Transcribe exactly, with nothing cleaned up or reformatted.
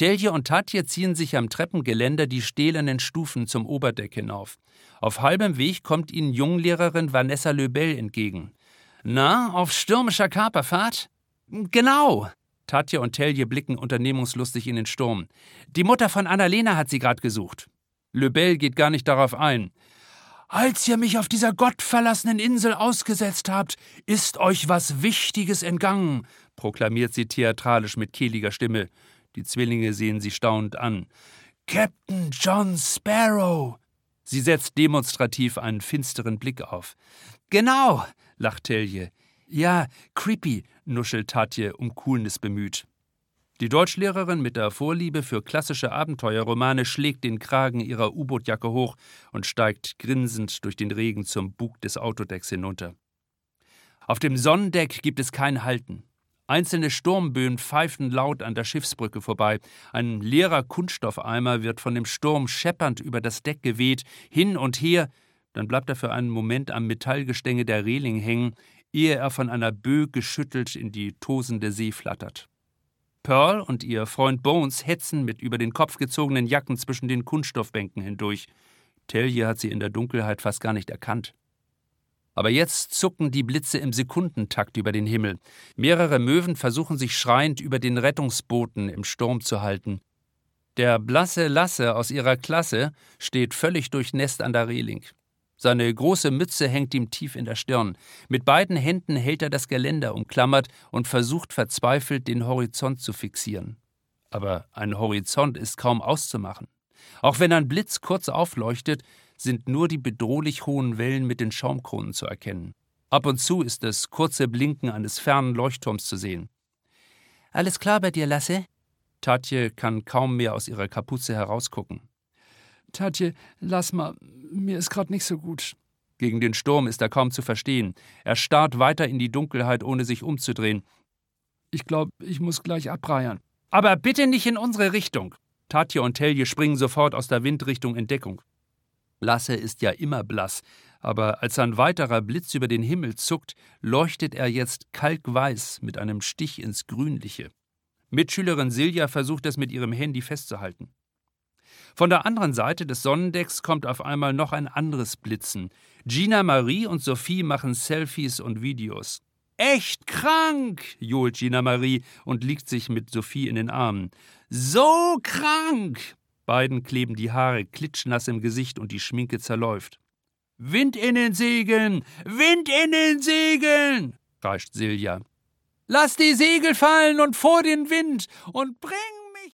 Telje und Tatje ziehen sich am Treppengeländer die stählernen Stufen zum Oberdeck hinauf. Auf halbem Weg kommt ihnen Junglehrerin Vanessa Löbell entgegen. »Na, auf stürmischer Kaperfahrt?« »Genau!« Tatje und Telje blicken unternehmungslustig in den Sturm. »Die Mutter von Annalena hat sie gerade gesucht.« Löbell geht gar nicht darauf ein. »Als ihr mich auf dieser gottverlassenen Insel ausgesetzt habt, ist euch was Wichtiges entgangen«, proklamiert sie theatralisch mit kehliger Stimme. Die Zwillinge sehen sie staunend an. »Captain John Sparrow!« Sie setzt demonstrativ einen finsteren Blick auf. »Genau«, lacht Telje. »Ja, creepy«, nuschelt Tatje, um Coolness bemüht. Die Deutschlehrerin mit der Vorliebe für klassische Abenteuerromane schlägt den Kragen ihrer U-Boot-Jacke hoch und steigt grinsend durch den Regen zum Bug des Autodecks hinunter. Auf dem Sonnendeck gibt es kein Halten. Einzelne Sturmböen pfeifen laut an der Schiffsbrücke vorbei. Ein leerer Kunststoffeimer wird von dem Sturm scheppernd über das Deck geweht, hin und her, dann bleibt er für einen Moment am Metallgestänge der Reling hängen, ehe er von einer Böe geschüttelt in die tosende See flattert. Pearl und ihr Freund Bones hetzen mit über den Kopf gezogenen Jacken zwischen den Kunststoffbänken hindurch. Telje hat sie in der Dunkelheit fast gar nicht erkannt. Aber jetzt zucken die Blitze im Sekundentakt über den Himmel. Mehrere Möwen versuchen sich schreiend über den Rettungsbooten im Sturm zu halten. Der blasse Lasse aus ihrer Klasse steht völlig durchnässt an der Reling. Seine große Mütze hängt ihm tief in der Stirn. Mit beiden Händen hält er das Geländer umklammert und versucht verzweifelt, den Horizont zu fixieren. Aber ein Horizont ist kaum auszumachen. Auch wenn ein Blitz kurz aufleuchtet, sind nur die bedrohlich hohen Wellen mit den Schaumkronen zu erkennen. Ab und zu ist das kurze Blinken eines fernen Leuchtturms zu sehen. »Alles klar bei dir, Lasse?« Tatje kann kaum mehr aus ihrer Kapuze herausgucken. »Tatje, lass mal, mir ist gerade nicht so gut.« Gegen den Sturm ist er kaum zu verstehen. Er starrt weiter in die Dunkelheit, ohne sich umzudrehen. »Ich glaube, ich muss gleich abreiern.« »Aber bitte nicht in unsere Richtung!« Tatje und Telje springen sofort aus der Windrichtung in Deckung. Lasse ist ja immer blass, aber als ein weiterer Blitz über den Himmel zuckt, leuchtet er jetzt kalkweiß mit einem Stich ins Grünliche. Mitschülerin Silja versucht es mit ihrem Handy festzuhalten. Von der anderen Seite des Sonnendecks kommt auf einmal noch ein anderes Blitzen. Gina Marie und Sophie machen Selfies und Videos. »Echt krank«, johlt Gina Marie und liegt sich mit Sophie in den Armen. »So krank!« Beiden kleben die Haare klitschnass im Gesicht und die Schminke zerläuft. »Wind in den Segeln! Wind in den Segeln!« kreischt Silja. »Lass die Segel fallen und vor den Wind und bring